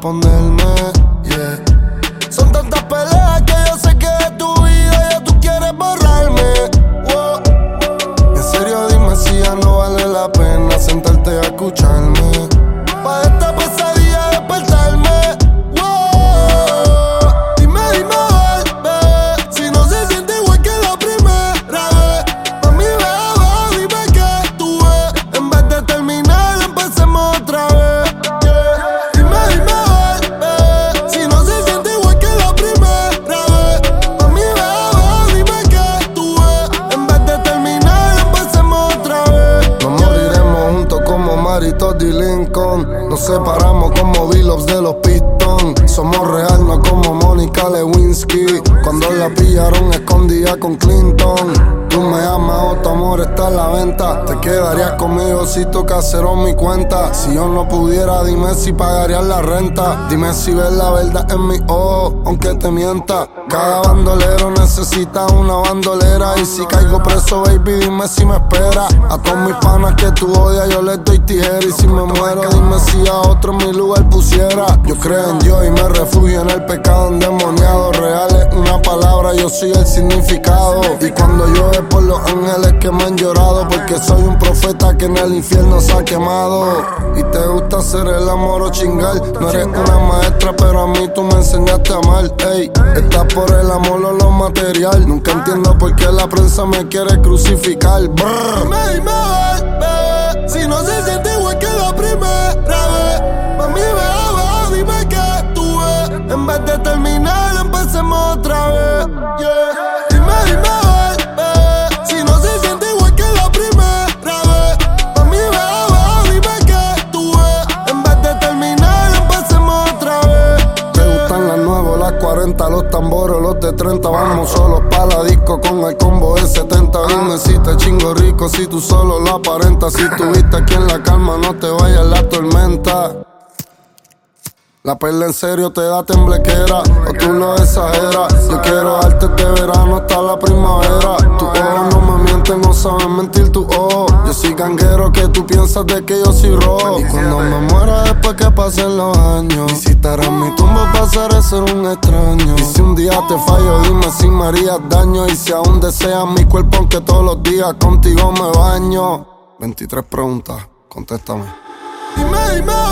responderme, yeah. Son tantas peleas que yo sé que de tu vida ya tú quieres borrarme, wow. En serio dime si ya no vale la pena sentarte a escucharme, pa' esta pesadilla despertarme, wow. Dime, bebé, si no se siente igual que la primera vez. Mami, bebé, dime que tú ves. En vez de terminar, empecemos otra vez, yeah. Dime, bebé, si no se siente igual que la primera vez. Mami, bebé, dime que tú ves. En vez de terminar, empecemos otra vez. Nos moriremos juntos como Maritos y Lincoln. Nos separamos como Billups de los Pistons. Somos real, no como Mónica Lewinsky. Cuando la pillaron escondida con Clinton. Tú me amas o tu amor está a la venta. Te quedarías conmigo si tu casero mi cuenta. Si yo no pudiera, dime si pagarías la renta. Dime si ves la verdad en mis ojos, aunque te mienta. Cada bandolero necesita una bandolera. Y si caigo preso, baby, dime si me espera. A todos mis panas que tú odias, yo les doy tijera. Y si me muero, dime si a otro en mi lugar pusiera. Yo creo en Dios y me refugio en el pecado endemoniado. Real es una palabra, yo soy el significado. Y cuando llueve por los ángeles que me han llorado, porque soy un profeta que en el infierno se ha quemado. Y te gusta hacer el amor o chingar. No eres una maestra, pero a mí tú me enseñaste a amar, ey. Estás por el amor o lo material. Nunca entiendo por qué la prensa me quiere crucificar. Dime, bebé, si no se siente igual que la primera vez. Mami, bebé, dime que tú ves. En vez de terminar, empecemos otra vez, yeah. Dime, bebé, si no se siente igual que la primera vez. Mami, bebé, dime que tú ves. En vez de terminar, empecemos otra vez. Te gustan las nuevas, las 40, los tambores, los de 30. Vamos solos pa' la disco con el combo de 70. Dime si te chingo rico, si tú solo lo aparentas. Si tuviste aquí en la calma, no te vayas en la tormenta. La perla en serio te da temblequera, o tú lo exageras. Yo quiero darte de verano hasta la primavera. Tus ojos no me mienten, no saben mentir tus ojos. Yo soy ganguero que tú piensas de que yo soy rojo. Y cuando me muera después que pasen los años, visitarás mi tumba, pasaré a ser un extraño. Y si un día te fallo, dime si me harías daño. Y si aún deseas mi cuerpo, aunque todos los días contigo me baño. 23 preguntas, contéstame. Dime,